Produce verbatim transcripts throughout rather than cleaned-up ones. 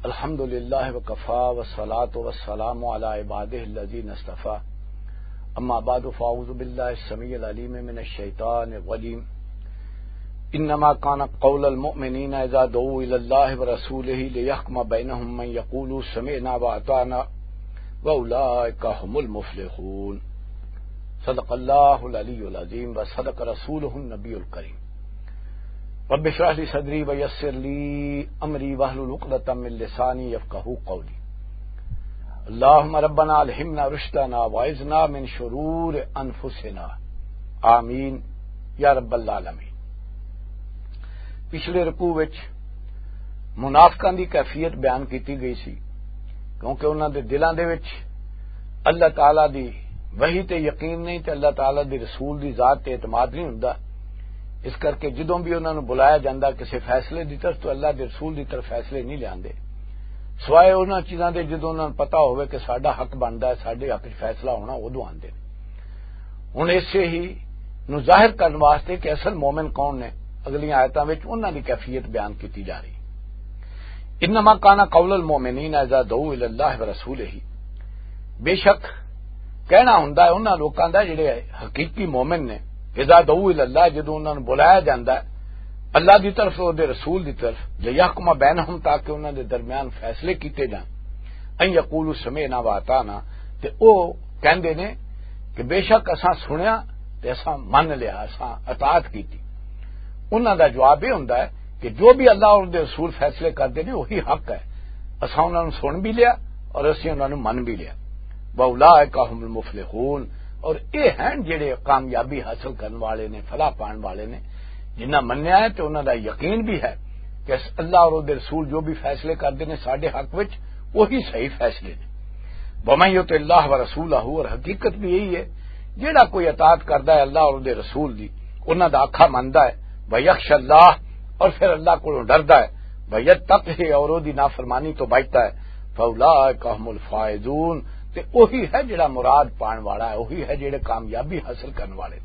الحمد للہ وکفا والصلاۃ والسلام علی عبادہ الذین اصطفیٰ اما بعد فاعوذ باللہ السمیع العلیم من الشیطان الرجیم انما کان قول المؤمنین اذا دعوا الی اللہ ورسولہ لیحکم بینہم من یقول سمعنا واطعنا واولئک هم المفلحون صدق اللہ العلی العظیم وصدق رسولہ النبی الکریم رب اشرح لي صدري ويسر لي امري واحلل عقدة من لساني يفقهوا قولي اللهم ربنا الهمنا رشدنا واعذنا من شرور انفسنا آمین یا رب العالمین۔ پچھلے رکوع وچ منافقاں دی کیفیت بیان کیتی گئی سی کیونکہ انہاں دے دلاں دے وچ اللہ تعالی دی وحی تے یقین نہیں تے اللہ تعالی دی رسول دی ذات تے اعتماد نہیں ہوندا، اس کر کے جدوں بھی انہوں نے بلایا جاندہ کسی فیصلے دی طرف تو اللہ دے رسول دی طرف فیصلے نہیں لیاندے سوائے انہاں چیزاں دے جدوں انہوں نے پتا ہوئے کہ ساڈا حق بندا ہے، ساڈے حق فیصلہ ہونا ادوں آندے ہن اسے ہی نو ظاہر کرن واسطے کہ اصل مومن کون نے اگلی آیتاں وچ انہاں دی کیفیت بیان کیتی جا رہی۔ انما کان قول المؤمنین اذا دعوا الی اللہ ورسولہ، بے شک کہنا ہوندا ہے انہاں لوکاں دا جڑے حقیقی مومن نے اذا دعوا الی اللہ، جدوں انہاں نوں بلایا جاندا ہے اللہ دی طرف اور دے رسول دی طرف، لیحکم بینہم تاکہ انہاں دے درمیان فیصلے کیتے جان، ان یقولوا سمعنا واطعنا، تے او کہندے نے کہ بے شک اساں سنیا تے اساں من لیا، اساں اطاعت کیتی۔ انہاں دا جواب یہ ہوندا ہے کہ جو بھی اللہ اور دے رسول فیصلے کردے نے وہی حق ہے، اساں انہاں نوں سن بھی لیا اور اسی انہاں نوں من بھی لیا۔ واولئک هم المفلحون، اور یہ ہیں جڑے کامیابی حاصل کرنے والے نے، فلاح پان والے نے، جنہ منیا ہے تو انہوں دا یقین بھی ہے کہ اللہ اور دے رسول جو بھی فیصلے کرتے ہیں ساڈے حق وچ وہی صحیح فیصلے نے۔ ومن یطع اللہ ورسولہ، اور حقیقت بھی یہی ہے جیڑا کوئی اطاعت کردا ہے اللہ اور دے رسول دی، انہاں دا آکھا مندا ہے، ویخش اللہ، اور پھر اللہ کو ڈردا ہے، ویتقی، اور دی نافرمانی تو بچتا ہے، فاولئک هم الفائزون، تے وہی ہے جڑا مراد پان والا ہے، وہی ہے جڑے کامیابی حاصل کرنے والے۔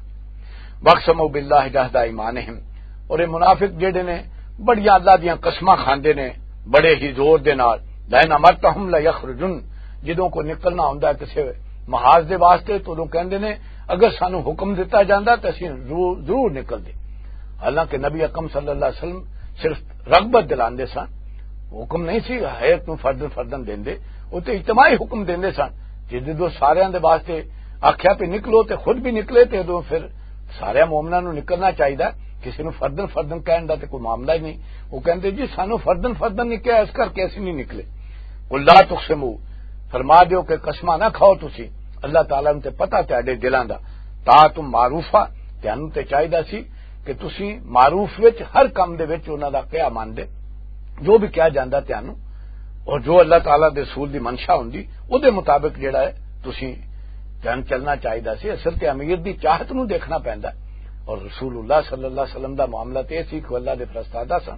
وقسموا باللہ جہد ایمانہم، اور یہ منافق جڑے نے بڑیاں اللہ دیاں قسماں کھاندے نے بڑے ہی زور دے نال، لئن امرتہم لیخرجن، جدوں کو نکلنا ہوندا ہے کسی محاذ دے واسطے تو وہ کہندے نے اگر سانو حکم دتا جاندا تے اسی ضرور ضرور نکل دے، حالانکہ نبی اکرم صلی اللہ علیہ وسلم صرف رغبت دلاندے سن، حکم نہیں سی حیات نو فردن فردن دیندے، وہ تو اجتماعی حکم دیندے سن، جدوں ساریاں دے واسطے آکھیا پہ نکلو تے خود بھی نکلے تے ادوں پھر سارے مومناں نو نکلنا چاہیے، کسی نو فردن فردن کہن دا تے کوئی معاملہ ہی نہیں۔ وہ کہندے جی سانو فردن فردن نہیں کہا اس کر کے ایسے نہیں نکلے۔ قل لا تقسموا، فرما دیو کہ قسماں نہ کھاؤ تسی، اللہ تعالیٰ نوں تے پتہ تہاڈے دلاں دا، تا تم معروفہ، تانوں تے چاہیدا سی کہ تسی معروف وچ ہر کم دے وچ انہاں دا کہا ماندے، جو بھی کہا جاندا تانوں، اور جو اللہ تعالیٰ دے رسول دی منشا ہوندی او دے مطابق جڑا ہے تسی جان چلنا چاہیدا سی۔ اصل تے امیر دی چاہت نو دیکھنا پیندا، اور رسول اللہ صلی اللہ علیہ وسلم دا معاملہ تے سی کہ اللہ دے فرستادہ سن۔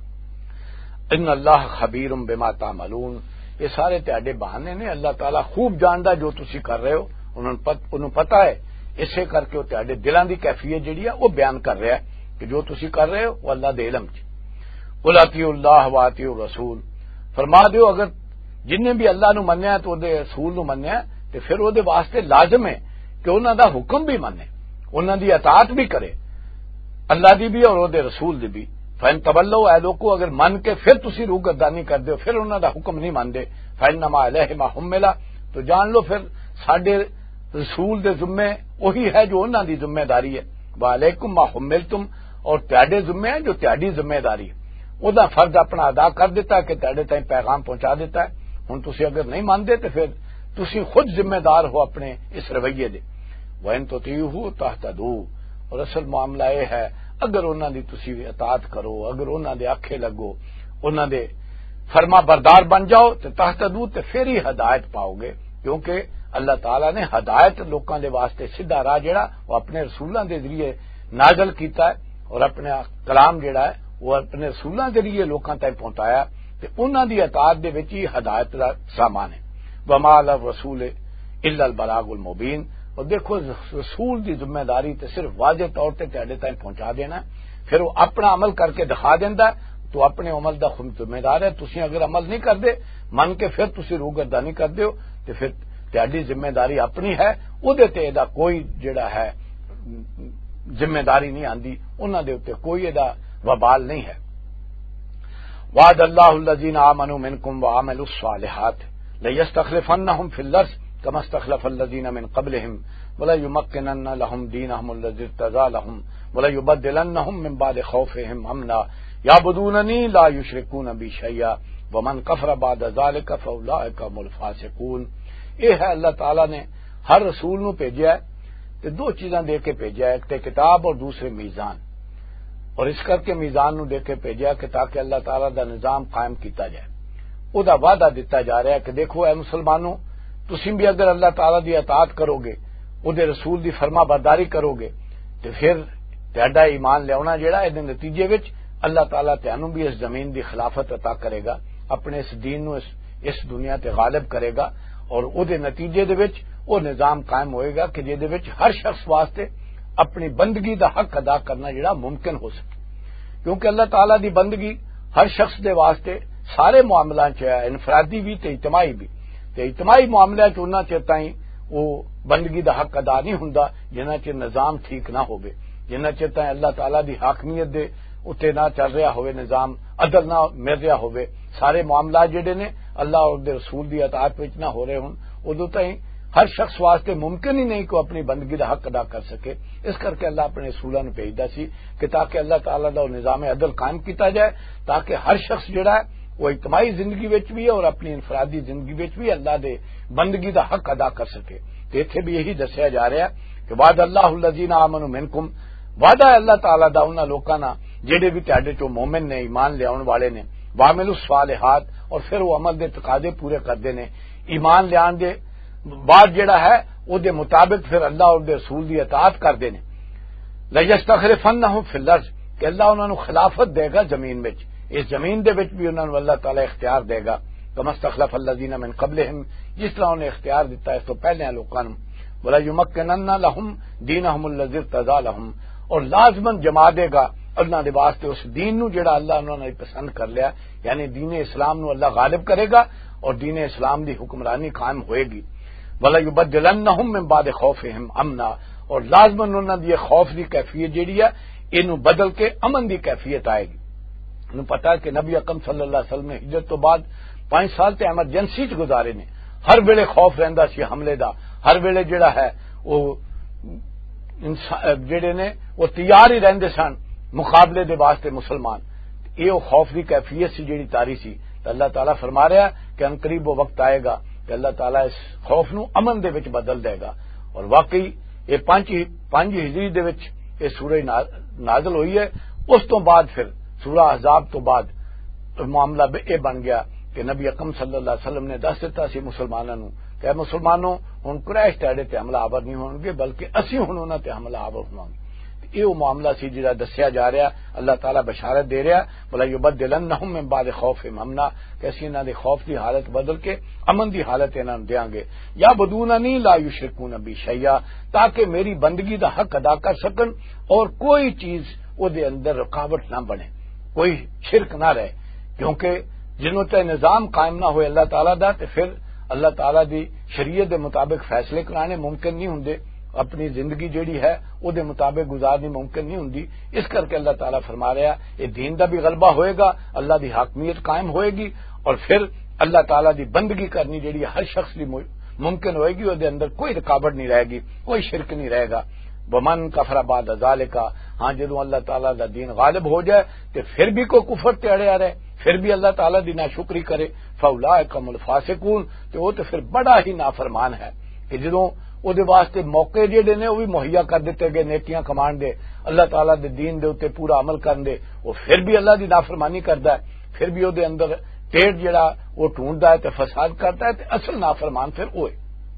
ان اللہ خبیر بما تعملون، یہ سارے تہاڈے بہانے نے، اللہ تعالیٰ خوب جاندا جو تسی کر رہے ہو، انہوں پتہ ہے، اسے کر کے وہ تہاڈے دلاں دی کیفیت جڑی ہے وہ بیان کر رہا ہے کہ جو تسی کر رہے ہو وہ اللہ دے علم چ۔ قل اطیعوا اللہ واطیعوا الرسول، فرما دیو اگر جن نے بھی اللہ نو منیا تو دے رسول نو منیا تے پھر وہ دے واسطے لازم ہے کہ انہاں دا حکم بھی منے، انہاں دی اطاعت بھی کرے، اللہ دی بھی اور وہ دے رسول دی بھی۔ فَإِن تَوَلَّوْا، اے لوگو اگر من کے پھر تسی روح گردانی کر دیو، پھر انہاں دا حکم نہیں ماندے، فَإِنَّمَا عَلَيْهِ مَا حُمِّلَ، تو جان لو پھر ساڈے رسول دے ذمے وہی ہے جو انہاں دی ذمہ داری ہے، وَعَلَيْكُمْ مَا حُمِّلْتُمْ، اور تہاڈے ذمے ہے جو تہاڈی ذمہ داری ہے، او دا فرض اپنا ادا کر دیتا ہے کہ تہاڈے تائیں پیغام پہنچا دیتا ہے۔ ہن تسی اگر نہیں مانتے تو پھر تسی خود ذمہ دار ہو اپنے اس رویے دے۔ وَإِن تُطِيعُوهُ تَهْتَدُوا، اور اصل معاملہ یہ ہے اگر انہاں دی تسی اطاعت کرو، اگر انہاں دے آکھے لگو، انہاں دے فرما بردار بن جاؤ تو تہتدوا، تے پھر ہی ہدایت پاؤ گے، کیونکہ اللہ تعالیٰ نے ہدایت لوکاں دے واسطے سیدھا راہ جڑا وہ اپنے رسولاں دے ذریعے نازل کیتا ہے، اور اپنے کلام جڑا ہے وہ اپنے رسولاں دے ذریعے لوکاں تک پہنچایا، تے انہاں دی اطاعت دے وچ ہی ہدایت دا سامان ہے۔ وما علی الرسول الا البلاغ المبین، اور دیکھو رسول دی ذمہ داری تے صرف واضح طور تے تہاڈے تائیں پہنچا دینا ہے، پھر وہ اپنا عمل کر کے دکھا دیندا ہے، تو اپنے عمل دا خود ذمہ دار ہے. تسی اگر عمل نہیں کردے من کے پھر تسی روگردانی کردے ہو تے پھر تہاڈی ذمہ داری اپنی ہے. اودے تے دا کوئی جڑا ہے ذمہ داری نہیں آندی, انہاں دے اوتے کوئی ادا وبال نہیں ہے. وعد اللہ الذین آمنوا منکم وعملوا الصالحات لیستخلفنہم فی الارض کما استخلف الذین من قبلہم ولیمکنن لہم دینہم الذی ارتضی لہم ولیبدلنہم من بعد خوفہم امنا یعبدوننی لا یشرکون بی شیئا ومن کفر بعد ذلک فاولئک هم الفاسقون. یہ ہے اللہ تعالی نے ہر رسول نو بھیجا ہے تے دو چیزاں دے کے بھیجا ہے, ایک تے کتاب اور دوسرے میزان, اور اس کر کے میزان نو دے کے بھیجا کہ تاکہ اللہ تعالی دا نظام قائم کیتا جائے. او دا وعدہ دیتا جا رہا ہے کہ دیکھو اے مسلمانوں, تسی بھی اگر اللہ تعالی دی اطاعت کرو گے, او دے رسول دی فرما برداری کرو گے, تے پھر تہاڈا ایمان لیاونا جڑا اے دے نتیجے وچ اللہ تعالی تانوں بھی اس زمین دی خلافت عطا کرے گا, اپنے اس دین نو اس, اس دنیا تے غالب کرے گا, اور او دے نتیجے دے وچ او نظام قائم ہوئے گا کہ جے دے وچ ہر شخص واسطے اپنی بندگی دا حق ادا کرنا جڑا ممکن ہو سکے. کیونکہ اللہ تعالی دی بندگی ہر شخص دے واسطے سارے معاملات چ ہے, انفرادی بھی تے اجتماعی بھی. تے اجتماعی معاملات چ انہاں چ تائیں او بندگی دا حق ادا نہیں ہوندا جنہاں چ نظام ٹھیک نہ ہوے, جنہاں چ تائیں اللہ تعالی دی حاکمیت دے اتے نہ چل رہا ہوئے, نظام عدل نہ مل رہا ہوئے, سارے معاملات جڑے نے اللہ اور دے رسول دی اطاعت وچ نہ ہو رہے ہون, ادو تائیں ہر شخص واسطے ممکن ہی نہیں کہ اپنی بندگی دا حق ادا کر سکے. اس کر کے اللہ اپنے رسولاں نوں بھیجدا سی کہ تاکہ اللہ تعالی دا نظام عدل قائم کیتا جائے, تاکہ ہر شخص جڑا ہے وہ اجتماعی زندگی وچ بھی اور اپنی انفرادی زندگی وچ بھی اللہ دے بندگی دا حق ادا کر سکے. تے ایتھے بھی یہی دسیا جا رہا ہے کہ وعد اللہ الذین آمنوا منکم, وعدہ ہے اللہ تعالی دا انہاں لوکاں نال جڑے بھی تہاڈے چوں مومن نے, ایمان لے آون والے نے, وعملوا الصالحات, اور پھر وہ عمل دے تقاضے پورے کردے نے. ایمان لے آن دے بعد جڑا ہے او دے مطابق پھر اللہ اور دے رسول دی اطاعت کردے نے. لیستخلفنہم فی الارض, کہ اللہ انہاں نوں خلافت دے گا زمین وچ, اس زمین دے وچ بھی انہاں نوں اللہ تعالی اختیار دے گا, کما استخلف الذین من قبلہم, جس طرح انہیں اختیار دیتا ہے اس تو پہلے لوکاں نوں. ولیمکنن لہم دینہم الذی ارتضی لہم, اور لازماً جما دے گا اللہ دے واسطے اس دین نو جڑا اللہ انہوں نے پسند کر لیا, یعنی دین اسلام نو اللہ غالب کرے گا اور دین اسلام دی حکمرانی قائم ہوئے گی. وَلَيُبَدِّلَنَّهُم مِّن بَعْدِ خَوْفِهِمْ أَمْنًا, اور لازماً انہاں دی خوف دی کیفیت جڑی ہے اینو بدل کے امن دی کیفیت آئے گی. انہوں پتہ ہے کہ نبی اکرم صلی اللہ علیہ وسلم نے ہجرت تو بعد پانچ سال تے ایمرجنسی چ گزارے نے, ہر ویلے خوف رہندا سی حملے دا, ہر ویلے جڑا ہے وہ جڑے نے وہ تیار ہی رہندے سن مقابلے دے واسطے مسلمان. یہ خوف دی کیفیت سی جڑی تاری سی, تو اللہ تعالیٰ فرما رہا ہے کہ ان قریب وہ وقت آئے گا کہ اللہ تعالیٰ اس خوف نو امن دے وچ بدل دے گا. اور واقعی یہ پانچ پانچ ہجری دے وچ یہ سورہ نازل ہوئی ہے. اس تو بعد پھر سورہ احزاب تو بعد معاملہ یہ بن گیا کہ نبی اکرم صلی اللہ علیہ وسلم نے دس دیتا سی مسلمانوں نو کہ مسلمانوں ہن قریش تہاڈے تے حملہ آور نہیں ہون گے, بلکہ اسی ہن انہاں تے حملہ آور ہوواں گے. یہ وہ معاملہ سی جڑا دسیا جا رہا, اللہ تعالیٰ بشارت دے رہا, بلا یبدلنہم من بعد خوفہم امنا, کہ اسی انہاں دے خوف دی حالت بدل کے امن دی حالت انہاں نوں دیاں گے. یا بدوننی لا یشرکون بی شیئا, تاکہ میری بندگی دا حق ادا کر سکن اور کوئی چیز او دے اندر رکاوٹ نہ بنے, کوئی شرک نہ رہے. کیونکہ جنوں تے نظام قائم نہ ہوئے اللہ تعالیٰ دا, تے پھر اللہ تعالیٰ دی شریعت دے مطابق فیصلے کرانے ممکن نہیں ہوندے, اپنی زندگی جیڑی ہے او دے مطابق گزارنی ممکن نہیں ہوندی. اس کر کے اللہ تعالیٰ فرما رہا یہ دین دا بھی غلبہ ہوئے گا, اللہ دی حاکمیت قائم ہوئے گی, اور پھر اللہ تعالیٰ دی بندگی کرنی جیڑی ہر شخص دی ممکن ہوئے گی, او دے اندر کوئی رکاوٹ نہیں رہے گی, کوئی شرک نہیں رہے گا. ومن کفر بعد ذالک, ہاں جدوں اللہ تعالیٰ دا دین غالب ہو جائے تو پھر بھی کوئی کفر تے اڑیا رہے, پھر بھی اللہ تعالیٰ دی ناشکری کرے, فاولئک هم الفاسقون, تو وہ تو پھر بڑا ہی نافرمان ہے. کہ جدوں او دے واسطے موقع جڑے نے وہ بھی مہیا کر دیتے گئے نیکیاں کمان دے, اللہ تعالیٰ دے دین دے اوتے پورا عمل کرن دے, وہ پھر بھی اللہ دی نافرمانی کردا ہے, پھر بھی او دے اندر ٹیڑھ جڑا وہ ڈھونڈدا ہے تے فساد کرتا ہے, تے اصل نافرمان پھر ہوئے.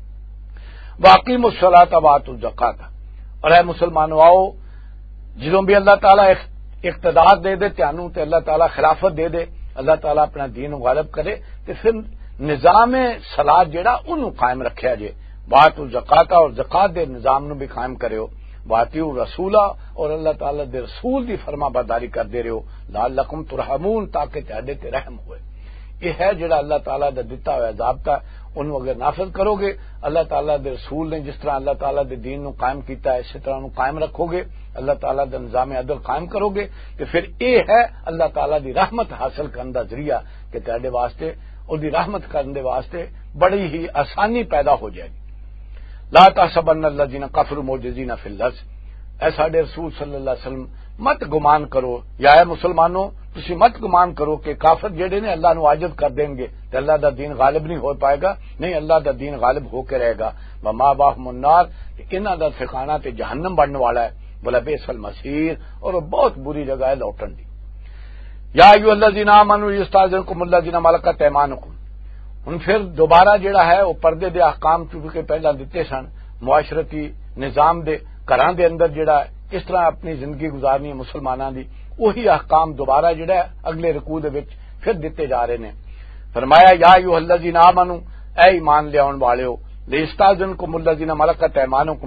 واقیموا الصلاۃ وآتوا الزکاۃ, اور اے مسلمانوں آؤ جدوں بھی اللہ تعالیٰ اقتدار دے دے تانوں تے اللہ تعالیٰ خلافت دے دے, اللہ تعالیٰ اپنا دین غالب کرے, تے پھر نظام صلاۃ جڑا اونوں قائم رکھیا جے, بات الزکات اور زکات دے نظام نو بھی قائم کرے ہو. واطیعوا الرسول اور اللہ تعالی دے رسول دی فرما برداری کردے رہو لعلکم ترحمون تاکہ تہاڈے تے رحم ہوئے۔ یہ ہے جڑا اللہ تعالیٰ دا دتا ہوا ضابطہ، انہوں اگر نافذ کرو گے اللہ تعالیٰ دے رسول نے جس طرح اللہ تعالیٰ دے دین نو قائم کیتا ہے اسی طرح انہوں قائم رکھو گے، اللہ تعالیٰ دا نظام عدل قائم کرو گے کہ پھر یہ ہے اللہ تعالیٰ دی رحمت حاصل کرنے دا ذریعہ کہ تہاڈے واسطے اور دی رحمت کرنے دے واسطے بڑی ہی آسانی پیدا ہو جائے گی۔ لا تحسبن الذین کفروا معجزین فی الارض، اے ساڈے رسول صلی اللہ علیہ وسلم مت گمان کرو یا اے مسلمانوں تسی مت گمان کرو کہ کافر جڑے نے اللہ نو عاجز کر دیں گے تے اللہ دا دین غالب نہیں ہو پائے گا، نہیں اللہ دا دین غالب ہو کے رہے گا۔ وما باہم النار، انہاں دا ٹھکانہ تے جہنم بننے والا ہے، بلا بئس المصیر، اور بہت بری جگہ ہے لوٹن دی۔ یا ایھا الذین آمنوا یستاذنکم الذین ملکت ایمانکم، ہن پھر دوبارہ جڑا ہے وہ پردے دے احکام چونکہ پہلا دتے سن، معاشرتی نظام دے گھراں دے اندر جڑا اس طرح اپنی زندگی گزارنی ہے مسلماناں دی، وہی احکام دوبارہ جڑا ہے اگلے رکوع دے وچ پھر دتے جا رہے نے۔ فرمایا یا ایھا الذین آمنوا، اے ایمان لے آن والےو، لیستاذنکم الذین ملکت ایمانکم،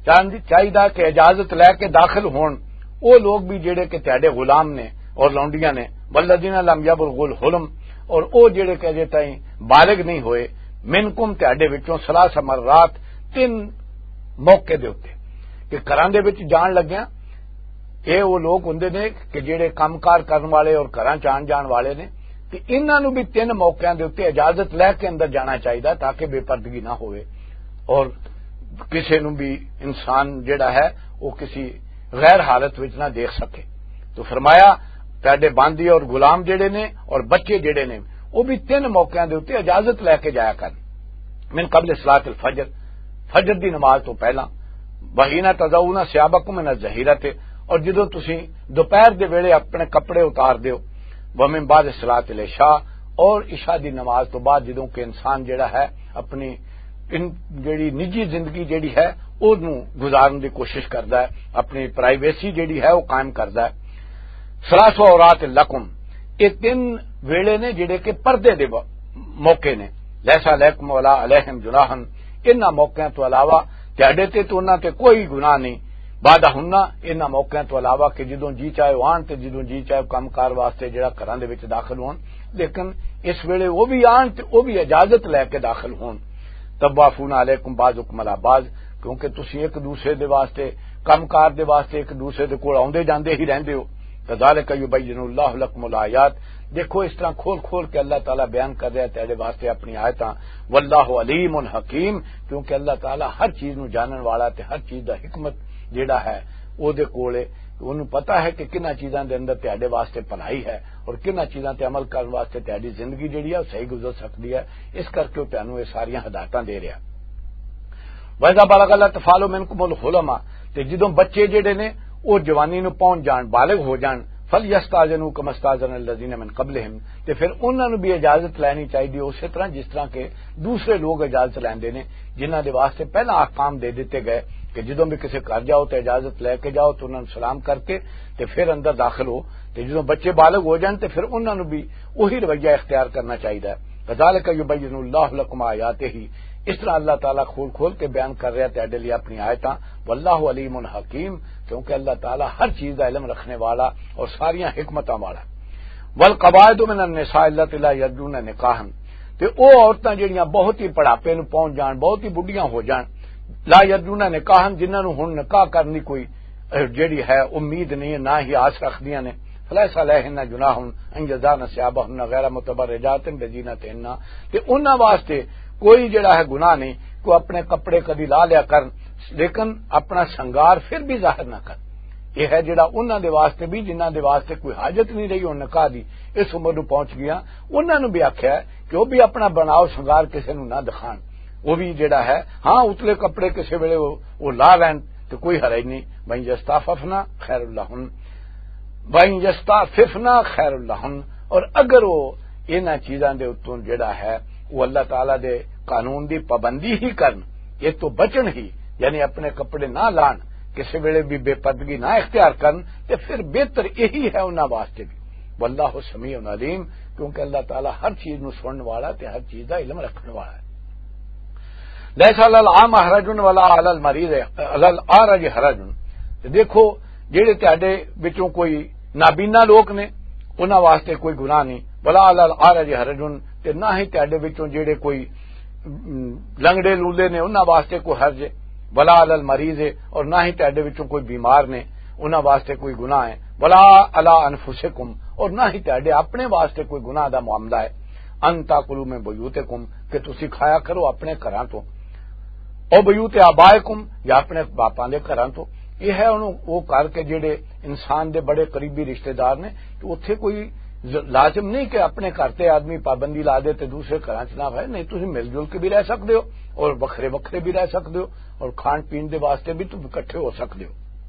چاہیے کہ اجازت لے کے داخل ہون وہ لوگ بھی جڑے کہ تہاڈے غلام نے اور لونڈیاں نے، والذین لم یبلغوا الحلم، اور او جڑے کہ اجے تائیں بالغ نہیں ہوئے، منکم تہاڈے وچوں ثلاث مرات تین موقع دے اوتے کہ گھراں دے وچ جان لگیاں، اے وہ لوگ ہوندے نے کہ جڑے کام کار کرن والے اور گھراں چ آن جان والے نے، تے انہاں نو بھی تین موقعاں دے اوتے اجازت لے کے اندر جانا چاہیے تاکہ بے پردگی نہ ہوئے اور کسی نو بھی انسان جڑا ہے وہ کسی غیر حالت وچ نہ دیکھ سکے۔ تو فرمایا تہاڈے باندی اور غلام جڑے نے اور بچے جڑے نے وہ بھی تین موقعاں دے اوتے اجازت لے کے جایا کرن، من قبل صلاۃ الفجر، فجر دی نماز تو پہلا، وحین تضعون ثیابکم من الظہیرۃ، اور جدوں تسی دوپہر دے ویلے اپنے کپڑے اتار دیو، ومن بعد صلاۃ العشاء، اور عشاء دی نماز تو بعد جدوں کہ انسان جڑا ہے اپنی ان جڑی نجی زندگی جڑی ہے اونوں گزارن دی کوشش کردا ہے، اپنی پرائیویسی جڑی ہے وہ قائم کردا ہے۔ ثلاث عورات لکم، یہ تین ویلے نے جڑے کہ پردے دے موقع نے، لیسا علیکم ولا علیہم جناح، انہاں موقعوں تو علاوہ تہاڈے تے تو انہاں تے کوئی گناہ نہیں، بعد ہننا انہاں موقعوں تو علاوہ کہ جدوں جی چاہے آن تے جدوں جی چاہے کام کار واسطے جڑا گھراں دے وچ داخل ہون، لیکن اس ویلے وہ بھی آن تے وہ بھی اجازت لے کے داخل ہون۔ طوافون علیکم بعضکم علی بعض، کیونکہ تسی ایک دوسرے دے واسطے کام کار دے واسطے ایک دوسرے دے کول آوندے جاندے ہی رہندے ہو۔ کذالک یبین اللہ لکم الآیات، دیکھو اس طرح کھول کھول کے اللہ تعالیٰ بیان کر رہا ہے تیرے واسطے اپنی آیتاں، واللہ علیم حکیم، کیونکہ اللہ تعالیٰ ہر چیز نو جانن والا تے ہر چیز دا حکمت جیڑا ہے او دے کول ہے، انہوں پتا ہے کہ کنہ چیزاں دے اندر تہاڈے واسطے بھلائی ہے اور کنہ چیزاں تے عمل کرن واسطے تہاڈی زندگی جیڑی ہے صحیح گزر سکتی ہے، اس کر کے تانوں یہ ساریاں ہدایتاں دے رہا۔ وَإِذَا بَلَغَ الْأَطْفَالُ مِنكُمُ الْحُلُمَ، تے جدوں بچے جڑے نے وہ جوانی نو پہنچ جان، بالغ ہو جان، فَلْيَسْتَأْذِنُوا كَمَا اسْتَأْذَنَ الَّذِينَ مِن قَبْلِهِمْ، تے پھر انہاں نو بھی اجازت لینی چاہیے اسی طرح جس طرح کہ دوسرے لوگ اجازت لیندے نے جنہاں دے واسطے پہلا احکام دے دیتے گئے کہ جدوں بھی کسی گھر جاؤ تو اجازت لے کے جاؤ تو انہاں نوں سلام کر کے تے پھر اندر داخل ہو، تے جدوں بچے بالغ ہو جان تے پھر انہاں نوں بھی وہی رویہ اختیار کرنا چاہیے۔ کذالک یبین اللہ لکم آیاتہ، اس طرح اللہ تعالیٰ کھول کھول کے بیان کر رہا ہے تہاڈے لیے اپنی آیتاں، واللہ علیم حکیم، کیونکہ اللہ تعالیٰ ہر چیز کا علم رکھنے والا اور ساریاں حکمتاں والا۔ والقواعد من النساء اللتی لا یرجون نکاحا، تے او عورتاں جڑیاں بہت ہی بڑھاپے نو پہنچ جان، بہت ہی بڈھیاں ہو جان، لا یرجون نکاحا، جنہاں نو ہن نکاح کرنی کوئی جڑی ہے امید نہیں، نہ ہی آس رکھدیاں نے، فلیس علیہن جناح ان یضعن ثیابہن غیر متبرجات بزینتہن، تے انہاں واسطے کوئی جڑا ہے گناہ نہیں کو اپنے کپڑے کدی لا لیا کرن لیکن اپنا سنگار پھر بھی ظاہر نہ کر، یہ ہے جڑا انہاں دے واسطے بھی جنہاں دے واسطے کوئی حاجت نہیں رہی اور نکاح دی اس عمر نو پہنچ گیا، انہاں نو بھی آکھیا ہے کہ وہ بھی اپنا بناؤ سنگار کسی نو نہ دکھان، وہ بھی جڑا ہے ہاں اتلے کپڑے کسی ویلے وہ لا لین تو کوئی حرج نہیں، بھائی یستعففنا خیر اللہن، بھائی یستعففنا خیر اللہن، اور اگر وہ انہاں چیزاں دے اتوں جڑا ہے وہ اللہ تعالیٰ دے قانون دی پابندی ہی کرن، یہ تو بچن ہی، یعنی اپنے کپڑے نہ لان، کسی ویلے بھی بے پردگی نہ اختیار کرن، تے پھر بہتر یہی ہے انہاں واسطے بھی۔ واللہ سمیع علیم، کیونکہ اللہ تعالیٰ ہر چیز نو سنن والا تے ہر چیز دا علم رکھنے والا ہے۔ لیس علی العام حرج ولا علی المریض علی العارج حرج، دیکھو جہے تہاڈے وچوں کوئی نابینا لوگ نے انہاں واسطے کوئی گناہ نہیں، ولا علی العرج حرج، تے نہ ہی تہاڈے وچوں جہے کوئی لنگڑے لولے نے انہاں واسطے کوئی حرج ہے، ولا علی المریض ہے، اور نہ ہی تہاڈے وچوں کوئی بیمار نے انہاں واسطے کوئی گناہ ہے، ولا علی انفسکم، اور نہ ہی تہاڈے اپنے واسطے کوئی گناہ دا معاملہ ہے، ان تاکلوا من بیوتکم، کہ تسی کھایا کرو اپنے گھراں تو، او بیوت آبائکم، یا اپنے باپاں دے گھراں تو۔ یہ ہے انہوں وہ کر کے جڑے انسان دے بڑے قریبی رشتہ دار نے، تو اتھے کوئی لازم نہیں کہ اپنے گھر تے آدمی پابندی لا دے تے دوسرے گھراں چ نہ رہے، نہیں تسی مل جل کے بھی رہ سکتے ہو اور وکھرے وکھرے بھی رہ سکتے ہو، اور کھان پین دے واسطے بھی تم اکٹھے ہو سکتے ہو۔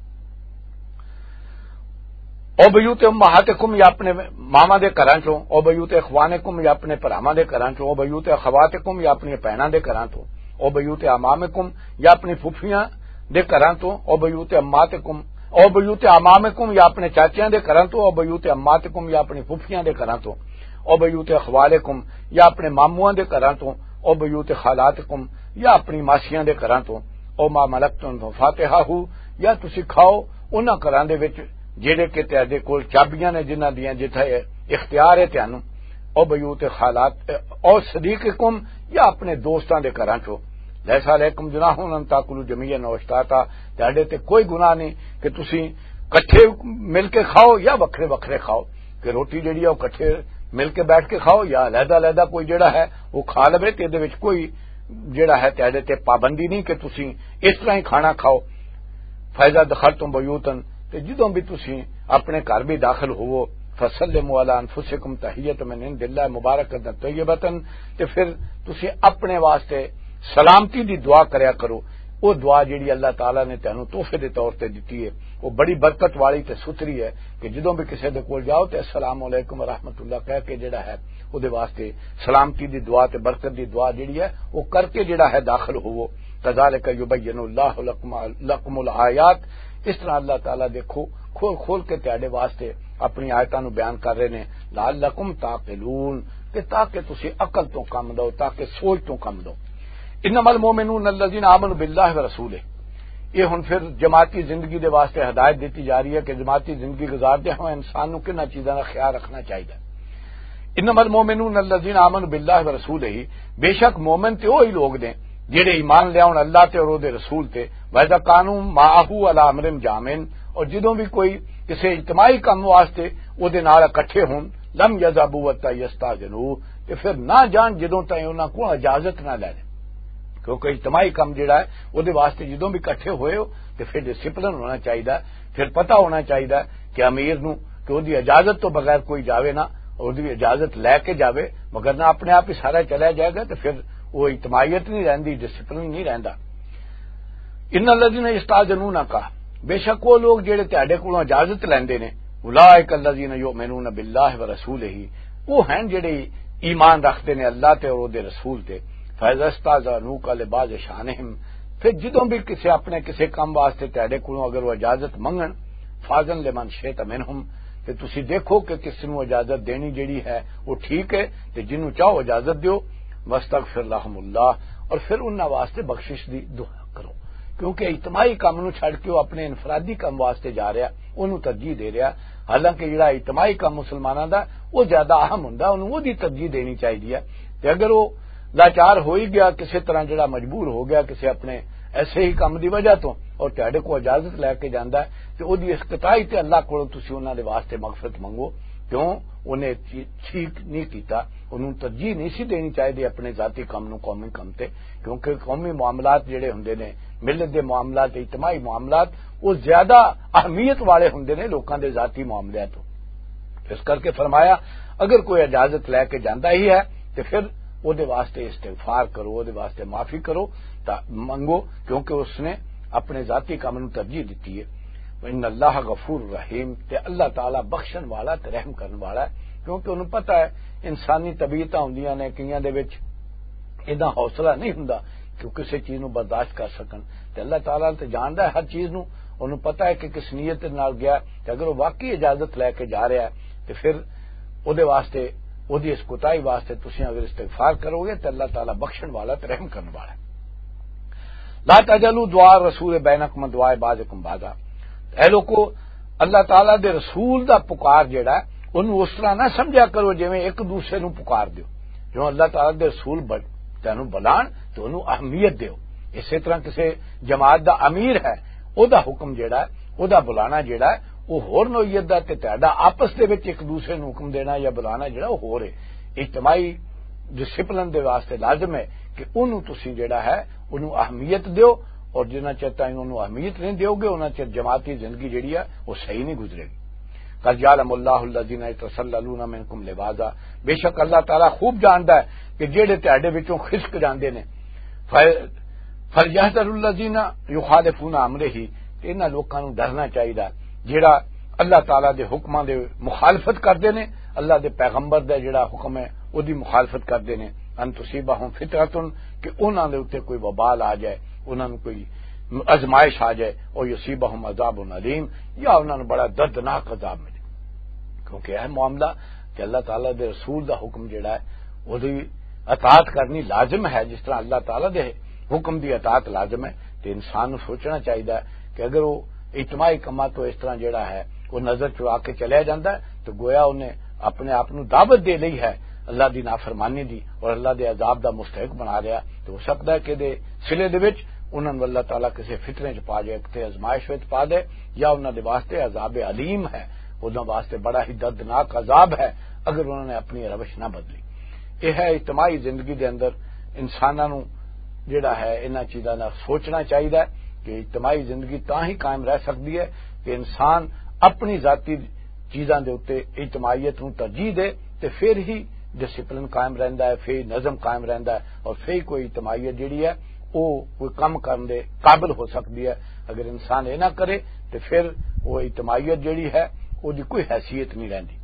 او بیوت امہاتکم، یا اپنے ماما دے گھراں چوں، او بیوت اخوانکم، یا اپنے بھراواں دے گھراں چوں، او بیوت اخواتکم، یا اپنی بہناں دے گھراں تو، او بیوت امامکم، یا اپنی پھوپھیاں دے گھراں تو، او بیوت اماتکم، او بیوت امامکم، یا اپنے چاچیاں دے گھراں تو، او بیوت اماتکم، یا اپنی پھوپھیاں دے گھراں تو، او بیوت اخوالکم، یا اپنے ماموؤں دے گھراں تو، او بیوت خالاتکم، یا اپنی ماسیاں دے گھراں تو، او ما ملکتم مفاتحہ، یا تسی کھاؤ انہاں گھراں دے وچ جہے کہ تہاڈے کول چابیاں نے جنہاں دیاں جتھے اختیار ہے تانوں، او بیوت خالات او صدیقکم، یا اپنے دوستاں دے گھراں چوں، لیسا علیکم جناح ان تاکلوا جمیعا او اشتاتا، تہاڈے تے کوئی گناہ نہیں کہ تسی کٹھے مل کے کھاؤ یا وکھرے وکھرے کھاؤ، کہ روٹی جڑی ہے وہ کٹھے مل کے بیٹھ کے کھاؤ یا علیحدہ علیحدہ کوئی جڑا ہے وہ کھا لوے، تے دے وچ کوئی جڑا ہے تہاڈے تے پابندی نہیں کہ تسی اس طرح ہی کھانا کھاؤ۔ فیضا دخلتم بیوتن، تے جدوں بھی تسی اپنے گھر بھی داخل ہوو، فسلموا علی انفسکم تحیۃ من عند اللہ مبارکۃ طیبۃ، تے پھر تسی اپنے واسطے سلامتی دی دعا کریا کرو، وہ دعا جیڑی اللہ تعالیٰ نے تینوں تحفے دے طور تے دتی ہے وہ بڑی برکت والی تے ستھری ہے، کہ جدوں بھی کسی دے کول جاؤ تے السلام علیکم ورحمۃ اللہ کہہ کے جڑا ہے او دے واسطے سلامتی دی دعا تے برکت دی دعا جیڑی ہے وہ کر کے جڑا ہے داخل ہوو۔ کذالک یبین اللہ لکم لکم الآیات، اس طرح اللہ تعالیٰ دیکھو کھول کھول کے تہاڈے واسطے اپنی آیتاں نو بیان کر رہے نے، لعلکم تعقلون، کہ تاکہ تسی عقل تو کم دو، تاکہ سوچ تو کم دو۔ انما المؤمنون الذین آمنوا باللہ ورسولہ، یہ ہن پھر جماعتی زندگی دے واسطے ہدایت دیتی جا رہی ہے کہ جماعتی زندگی گزاردے ہوں انسان نو کنہ چیزاں دا خیال رکھنا چاہیے۔ انما المؤمنون الذین آمنوا باللہ ورسولہ، بے شک مومن تے وہی لوگ نے جڑے ایمان لے آن اللہ تے اور او دے رسول تے، وَإِذَا كَانُوا مَعَهُ عَلَىٰ أَمْرٍ جَامٍ، اور جدوں بھی کوئی کسی اجتماعی کام واسطے او دے نال اکٹھے ہون، لم يذهبوا حتى يستأذنوه، تے پھر نہ جان جدوں تائیں انہاں کو اجازت نہ لے، کیونکہ اجتماعی کام جڑا ہے وہ دے واسطے جدوں بھی کٹھے ہوئے ہو تو پھر ڈسپلن ہونا چاہیے، پھر پتہ ہونا چاہیے کہ امیر نو کہ وہ دی اجازت تو بغیر کوئی جاوے نہ، اور دی اجازت لے کے جاوے، مگر نہ اپنے آپ ہی سارا چلا جائے گا تو پھر وہ اجتماعیت نہیں رہندی، ڈسپلن نہیں رہندا۔ ان الذین یستاذنونک، بے شک وہ لوگ جڑے تہاڈے کولوں اجازت لیندے نے، اولئک الذین یؤمنون باللہ ورسولہ، وہ ہیں جڑے ایمان رکھتے نے اللہ تے اور دے رسول تے، فَإِذَا اسْتَأْذَنُوكَ لِبَعْضِ شَأْنِهِمْ، پھر جدوں بھی کسی اپنے کسی کام واسطے تہاڈے کولوں اگر وہ اجازت منگن، فَأْذِن لِمَنْ شِئْتَ مِنْهُمْ، تے تسی دیکھو کہ کس نو اجازت دینی جڑی ہے وہ ٹھیک ہے، تے جنوں چاہو اجازت دیو، وَاسْتَغْفِرْ لَهُمُ اللَّهُ، اور پھر انہاں واسطے بخشش دی دعا کرو، کیونکہ اجتماعی کام نو چھڑ کے وہ اپنے انفرادی کام واسطے جا رہا، انہوں ترجیح دے رہا، حالانکہ جڑا اجتماعی کام مسلماناں دا وہ زیادہ اہم ہوندا، انہوں وہ دی ترجیح دینی چاہیے، تے اگر وہ لاچار ہو ہی گیا کسی طرح جڑا مجبور ہو گیا کسی اپنے ایسے ہی کام دی وجہ تو، اور تہاڈے کو اجازت لے کے جاندا ہے، تے او دی استطاعت تے اللہ کولوں تسی انہاں دے واسطے مغفرت منگو، کیوں انہیں ٹھیک نہیں کیتا، انہوں ترجیح نہیں سی دینی چاہیے اپنے ذاتی کام نو قومی کام تے، کیونکہ قومی معاملات جڑے ہوندے نے، ملت دے معاملات، اجتماعی معاملات، وہ زیادہ اہمیت والے ہوندے نے لوکاں دے ذاتی معاملات تو، اس کر کے فرمایا اگر کوئی اجازت لے کے جاندا ہی ہے تے پھر او دے واسطے استغفار کرو، او دے واسطے معافی کرو، منگو، کیونکہ اس نے اپنے ذاتی کام نو ترجیح دیتی ہے۔ ان اللہ غفور رحیم، تے اللہ تعالی بخشن والا تے رحم کرن والا ہے، کیونکہ انہوں پتہ ہے انسانی طبیعتاں ہوندیاں نے کئیاں دے وچ اتنا حوصلہ نہیں ہوندا کہ کسی چیز نو برداشت کر سکن، تے اللہ تعالی تے جاندا ہے ہر چیز نو، انہوں پتہ ہے کہ کس نیت نال گیا، کہ اگر وہ واقعی اجازت لے کے جا رہا ہے تے پھر او دے واسطے او دی اس کوتاہی واسطے تسی اگر استغفار کرو گے تو اللہ تعالی بخشن والا تے رحم کرنے والا ہے۔ لا تجلوا دعاء رسول بینکم دعاء بعضکم بعضا، اے لوگو اللہ تعالی دے رسول دا پکار جیڑا انہوں اس طرح نہ سمجھا کرو جویں ایک دوسرے نو پکار دیو، جو اللہ تعالی دے رسول تینوں بلان تو انہوں اہمیت دیو۔ اسی طرح کسی جماعت دا امیر ہے او دا حکم جیڑا ہے او دا بلانا جیڑا ہے وہ ہور نوعیت دا تے تہاڈا آپس دے وچ ایک دوسرے نو حکم دینا یا بلانا جیڑا وہ ہور ہے۔ اجتماعی ڈسپلن دے واسطے لازم ہے کہ انہوں تسی جیڑا ہے انہوں اہمیت دیو، اور جنہ چر تائیں انہوں اہمیت نہیں دیو گے انہاں چر جماعتی زندگی جیڑی ہے وہ صحیح نہیں گزرے گی۔ قد یعلم اللہ الذین یتسللون منکم لواذا، بے شک اللہ تعالیٰ خوب جاندا ہے کہ جیڑے تہاڈے وچوں خسک جاندے نے، فلیحذر الذین یخالفون امرہ، تے انہاں لوکاں نوں ڈرنا چاہیے جیڑا اللہ تعالیٰ دے حکماں دے مخالفت کردے نے، اللہ دے پیغمبر دا جیڑا حکم ہے او دی مخالفت کردے نے، ان تصیبہم فتنۃ، کہ انہاں دے اوتے کوئی وبال آ جائے، انہاں نوں کوئی آزمائش آ جائے، اور یصیبہم عذاب علیم، یا انہاں نوں بڑا دردناک عذاب ملے۔ کیونکہ یہ معاملہ کہ اللہ تعالیٰ دے رسول دا حکم جیڑا ہے وہ دی اطاعت کرنی لازم ہے، جس طرح اللہ تعالیٰ دے حکم دی اطاعت لازم ہے، تو انسان نوں سوچنا چاہیے کہ اگر وہ اجتماعی کما تو اس طرح جیڑا ہے وہ نظر چڑا کے چلیا جاتا ہے تو گویا انہیں اپنے آپ نوں دعوت دے لئی ہے اللہ دی نافرمانی دی اور اللہ دے عذاب دا مستحق بنا رہا، تو ہو سکتا ہے کہ دے سلے دے وچ انہاں نوں اللہ تعالیٰ کسی فتنے چ پا جائے، کسی آزمائش وچ پا دے، یا انہاں دے واسطے عذاب علیم ہے، انہاں واسطے بڑا ہی دردناک عذاب ہے اگر انہوں نے اپنی روش نہ بدلی۔ یہ ہے اجتماعی زندگی دے اندر انساناں نوں جڑا ہے انہاں چیزاں دا سوچنا چاہیے کہ اجتماعی زندگی تاں ہی قائم رہ سکتی ہے کہ انسان اپنی ذاتی چیزاں دے اوتے اجتماعیت نوں ترجیح دے، تے پھر ہی ڈسپلن قائم رہندا ہے، پھر نظم قائم رہندا ہے، اور پھر کوئی اجتماعیت جڑی ہے وہ کوئی کم کرن دے قابل ہو سکتی ہے۔ اگر انسان یہ نہ کرے تو پھر وہ اجتماعیت جڑی ہے وہ دی کوئی حیثیت نہیں رہندی۔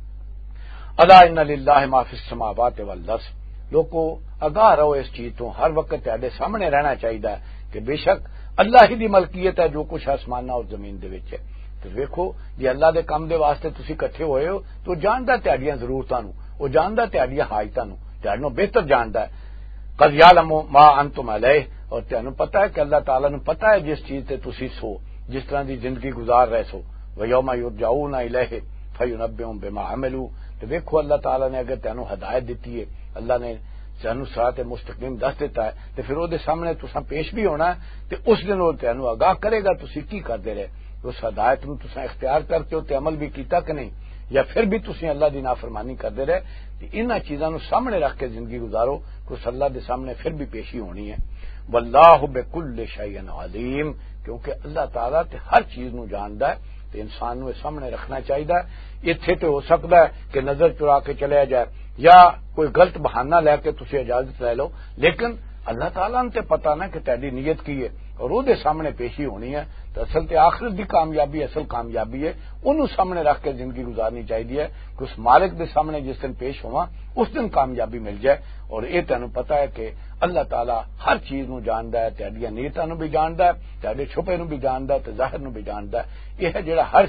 الا ان للہ ما فی السماوات والارض، لوگو آگاہ رہو اس چیز تو، ہر وقت تہاڈے سامنے رہنا چاہیے کہ بے شک اللہ ہی دی ملکیت ہے جو کچھ آسماناں اور زمین دے وچ ہے۔ تو ویکھو جی اللہ دے کام دے واسطے تسی اکٹھے ہوئے ہو تو جاندا تہاڈیاں ضرورتاں نوں، وہ جاندا تہاڈیاں حاجتاں نوں، تہاڈے نوں بہتر جاندا ہے۔ قد یعلم ما انتم علیہ، اور تانوں پتہ ہے کہ اللہ تعالیٰ نوں پتہ ہے جس چیز تے تسی سو، جس طرح دی زندگی گزار رہے سو، ویوم یرجعون الیہ فینبئہم بما عملوا، تو دیکھو اللہ تعالیٰ نے اگر تانوں ہدایت دیتی ہے، اللہ نے سانوں صراط مستقیم دس دیتا ہے، تو پھر وہ دے سامنے تساں پیش بھی ہونا ہے، تو اس دن وہ تانوں آگاہ کرے گا تسی کی کردے رہے، اس ہدایت نوں تساں اختیار کرتے ہو تے عمل بھی کیتا کہ نہیں، یا پھر بھی تسی اللہ دی نافرمانی کردے رہے۔ تو انہاں چیزاں نوں سامنے رکھ کے زندگی گزارو کہ اس اللہ دے سامنے پھر بھی پیشی ہونی ہے۔ واللہ بکل شیء علیم، کیونکہ اللہ تعالیٰ تے ہر چیز نوں جاندا ہے، تو انسان نوں سامنے رکھنا چاہیے۔ اتنے تو ہو سکتا ہے کہ نظر چرا کے چلیا جائے یا کوئی غلط بہانہ لے کے تسی اجازت لے لو، لیکن اللہ تعالیٰ نے تے پتہ نا کہ تہاڈی نیت کی ہے اور وہ دے سامنے پیشی ہونی ہے، تو اصل تے آخرت دی کامیابی اصل کامیابی ہے، انہوں سامنے رکھ کے زندگی گزارنی چاہیے کہ اس مالک دے سامنے جس دن پیش ہوا اس دن کامیابی مل جائے۔ اور یہ تینوں پتہ ہے کہ اللہ تعالیٰ ہر چیز نو جاندا ہے، تہاڈیاں نیتاں نو بھی جاندا ہے، تہاڈے چھپے نو بھی جاندا ہے، تے ظاہر نو بھی جاندا ہے۔ یہ ہے جڑا ہر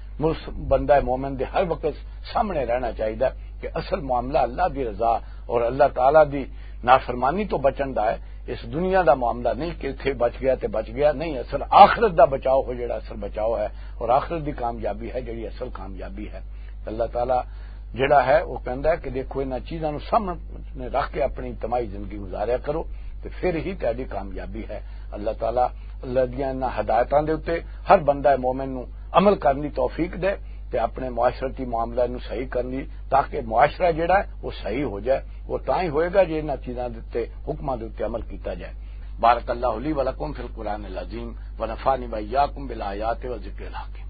بندہ مومن دے ہر وقت سامنے رہنا چاہیے کہ اصل معاملہ اللہ دی رضا اور اللہ تعالیٰ دی نافرمانی تو بچن دا ہے، اس دنیا دا معاملہ نہیں کہ اتنے بچ گیا تے بچ گیا، نہیں، اصل آخرت دا بچاؤ ہو جڑا اصل بچاؤ ہے، اور آخرت دی کامیابی ہے جڑی اصل کامیابی ہے۔ اللہ تعالیٰ جڑا ہے وہ کہندا ہے کہ دیکھو انہاں چیزاں نوں سامنے رکھ کے اپنی اجتماعی زندگی گزاریا کرو تو پھر ہی تہاڈی کامیابی ہے۔ اللہ تعالیٰ اللہ دیاں انہاں ہدایتاں دے اوتے ہر بندہ مومن نوں عمل کرنے کی توفیق دے تے اپنے معاشرتی معاملہ نو صحیح کرنی، تاکہ معاشرہ جڑا ہے وہ صحیح ہو جائے، وہ تاں ہی ہوئے گا جے انہاں چیزاں دے حکماں دے اوتے عمل کیتا جائے۔ بارک اللہ لی ولکم فی القرآن العظیم ونفعنی وإیاکم بالآیات والذکر الحکیم۔